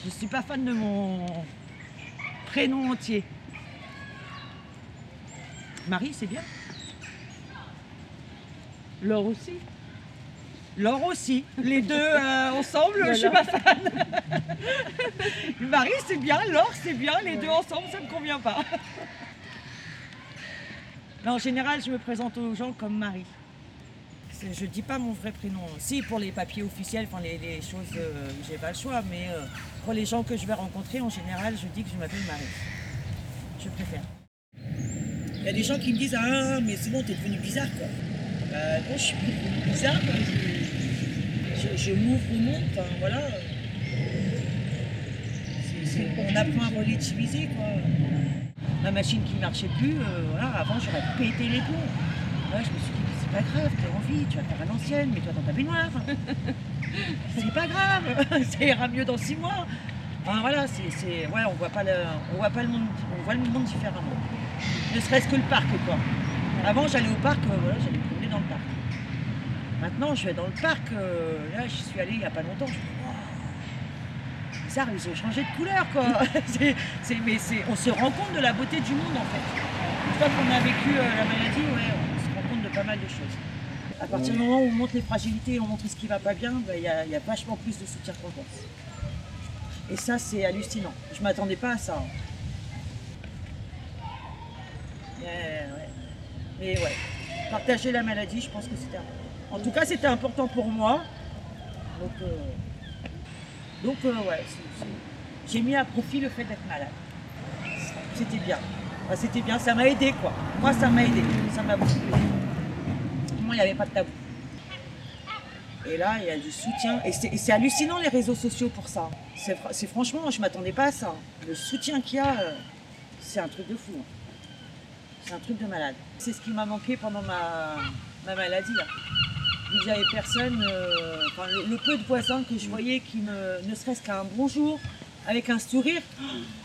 Je suis pas fan de mon prénom entier. Marie, c'est bien. Laure aussi. Laure aussi. Les deux ensemble, Voilà. je suis pas fan. Marie, c'est bien. Laure, c'est bien. Les deux ensemble, ça me convient pas. Mais en général, je me présente aux gens comme Marie. Je dis pas mon vrai prénom. Si, pour les papiers officiels, enfin les choses, j'ai pas le choix. Mais pour les gens que je vais rencontrer, en général, je dis que je m'appelle Marie. Je préfère. Il y a des gens qui me disent ah mais c'est bon, t'es devenue bizarre quoi. Non, je suis plus devenue bizarre. Quoi. Je m'ouvre au monde. Enfin voilà. On apprend à relativiser quoi. Ma machine qui marchait plus, voilà, avant j'aurais pété les plombs. Là, je me suis dit c'est pas grave, t'as envie, tu vas faire à l'ancienne, mets-toi dans ta baignoire. C'est pas grave, ça ira mieux dans 6 mois. Enfin voilà, ouais, on voit pas le monde, on voit le monde différemment. Ne serait-ce que le parc quoi. Avant j'allais au parc, voilà, j'allais me promener dans le parc. Maintenant je vais dans le parc, là j'y suis allée il y a pas longtemps, je me dis, wow, bizarre, ils ont changé de couleur quoi. On se rend compte de la beauté du monde en fait. Une fois qu'on a vécu la maladie, ouais, on se rend compte de pas mal de choses. À partir du moment où on montre les fragilités, on montre ce qui va pas bien, il y a vachement plus de soutien qu'on pense. Et ça c'est hallucinant. Je m'attendais pas à ça. Ouais. Mais ouais, partager la maladie, je pense que c'était important. En tout cas, c'était important pour moi. Donc ouais, j'ai mis à profit le fait d'être malade. C'était bien. Enfin, c'était bien, ça m'a aidé quoi. Moi, ça m'a aidé. Ça m'a beaucoup aidé. Moi, il n'y avait pas de tabou. Et là, il y a du soutien. Et c'est hallucinant les réseaux sociaux pour ça. C'est franchement, je ne m'attendais pas à ça. Le soutien qu'il y a, c'est un truc de fou. C'est un truc de malade. C'est ce qui m'a manqué pendant ma maladie. Là. Vu que j'avais personne, le peu de voisins que je voyais qui ne serait-ce qu'un bonjour, avec un sourire,